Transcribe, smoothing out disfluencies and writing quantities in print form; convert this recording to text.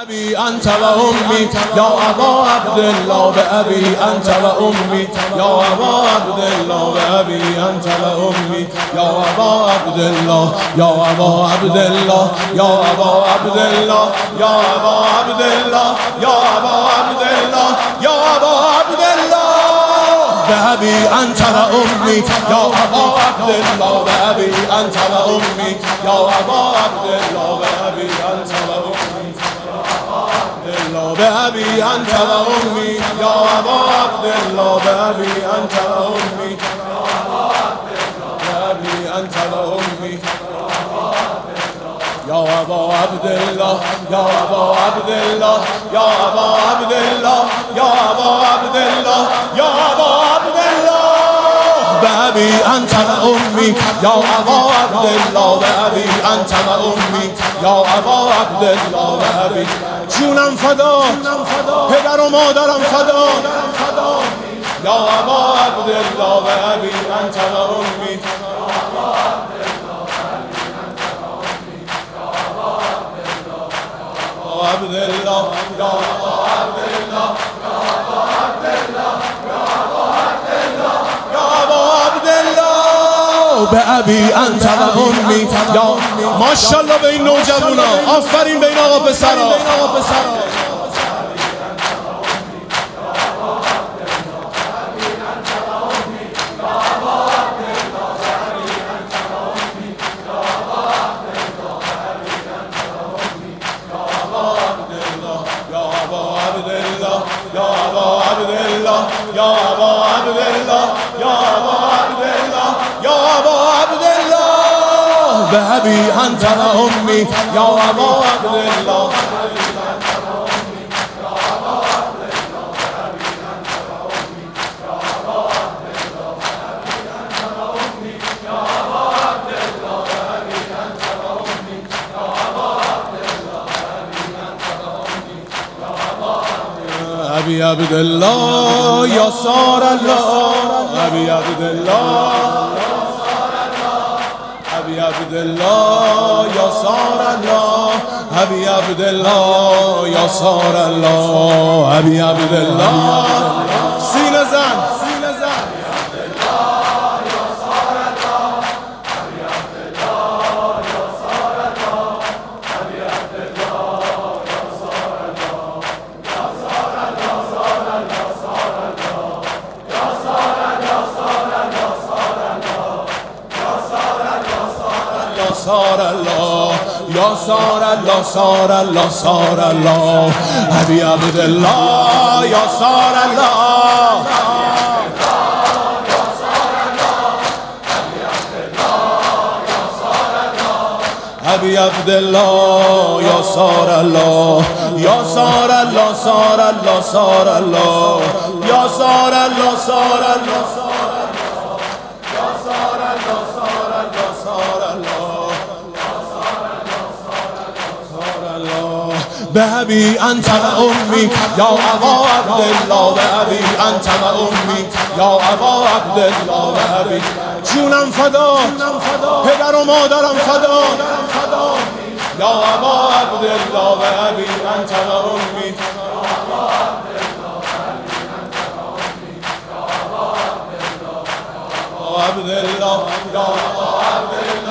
أبي أنت وأمي يا أبا عبد الله بأبي أنت وأمي يا أبا عبد الله بأبي أنت وأمي يا أبا عبد الله يا أبا عبد الله يا أبا عبد الله يا أبا عبد الله يا أبا عبد الله يا أبا عبد الله بأبي أنت وأمي يا أبا عبد الله بأبي أنت وأمي يا أبا عبد الله بأبي أنت وأمي بأبي أنت وأمي يا أبا عبد الله بأبي أنت وأمي بأبي أنت وأمي يا أبا عبد الله يا أبا عبد الله يا أبا عبد الله يا أبا عبد الله يا أبا عبد الله بأبي أنت وأمي يا أبا عبد الله بأبي أنت وأمي يا أبا عبد الله بأبي جونم فدا پدر و مادرم فدا یا ابا عبدالله و ابی انت و امی عبدالله یا ابا عبدالله یا ابا عبدالله به ابی انت و امی یا ماشاءالله به این نوجوانا آفرین به این آقا پسرا يا أبا عبد الله يا أبا عبد الله يا أبا عبد الله يا أبا عبد الله بأبي أنت وأمي يا أبا عبد الله أبي عبد الله يا صار الله أبي عبد الله أبي عبد الله يا صار الله أبي عبد الله يا صار الله أبي عبد الله سینه زن صار الله يا صار الله صار الله صار الله أبي عبد الله يا صار الله أبي عبد الله يا صار الله يا صار الله صار الله صار الله يا صار الله صار الله بأبي أنت وأمي يا أبا عبد الله بأبي أنت وأمي يا أبا عبد الله بأبي جونم فدا پدر و مادرم فدا يا أبا عبد الله بأبي أنت وأمي عبد الله يا أبا عبد الله